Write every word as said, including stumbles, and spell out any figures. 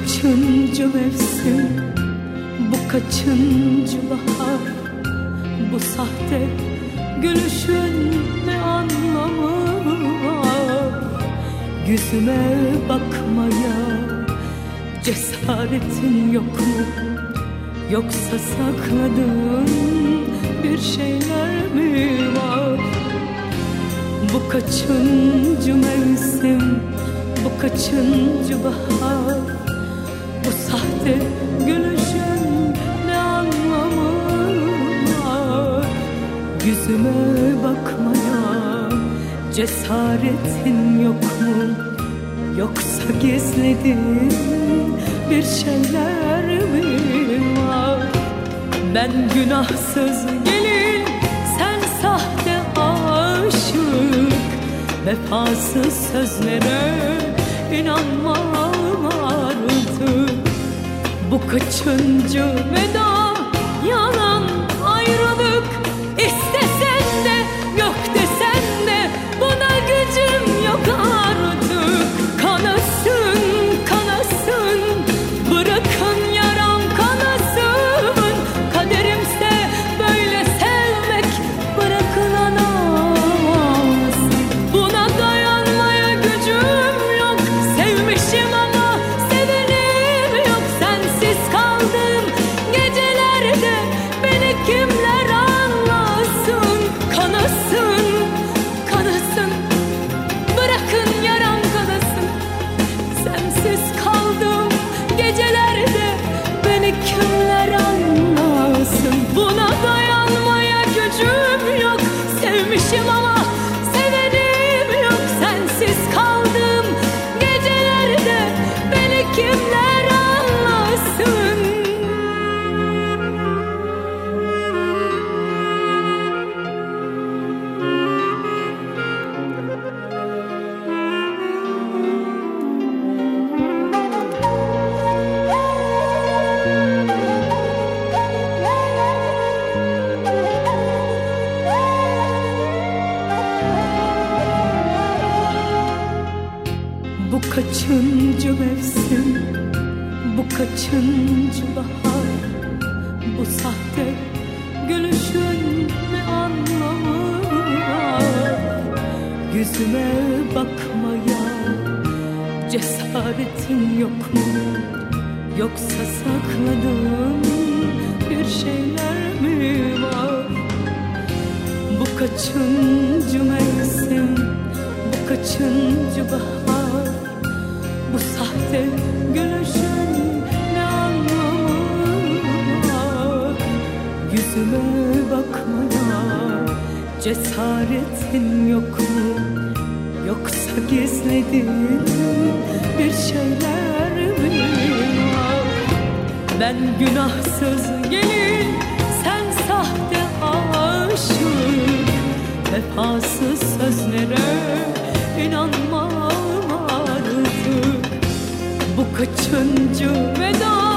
kaçıncı mevsim, bu kaçıncı bahar, bu sahte gülüşün ne anlamı var? Yüzüme bakmaya cesaretin yok mu? Yoksa sakladığın bir şeyler mi var? Bu kaçıncı mevsim, bu kaçıncı bahar, bu sahte gülüşün ne anlamı var? Yüzüme bakmaya cesaretin yok mu? Yoksa gizlediğin bir şeyler mi var? Ben günahsız gelin, sen sahte aşık, vefasız sözlere inanmam artık. Bu kaçıncı veda, yalan ayrılık, istesen de yok desen de buna gücüm yok artık. Kanasın, kanasın, bırakın yaram kanasın. Kaderimse böyle sevmek, bırakın anamaz. Buna dayanmaya gücüm yok, sevmişim ama sevenim yok. Sensiz kaldım gecelerde, beni kimler anlasın? Kanasın, kanasın, bırakın yaram kanasın. Sensiz kaldım gecelerde, beni kimler anlasın? Buna dayanmaya gücüm yok, sevmişim ama sevenim yok. Sensiz kaldım gecelerde, beni kimler anlasın? Bu kaçıncı mevsim, bu kaçıncı bahar, bu sahte gülüşün ne anlamı var? Yüzüme bakmaya cesaretin yok mu? Yoksa sakladığın bir şeyler mi var? Bu kaçıncı mevsim, bu kaçıncı bahar, bu sahte gülüşün ne anlamı var? Yüzüme bakmaya cesaretin yok mu? Yoksa gizlediğin bir şeyler mi var? Ben günahsız gelin, sen sahte aşık, vefasız sözlere inanmam artık. Bu kaçıncı veda,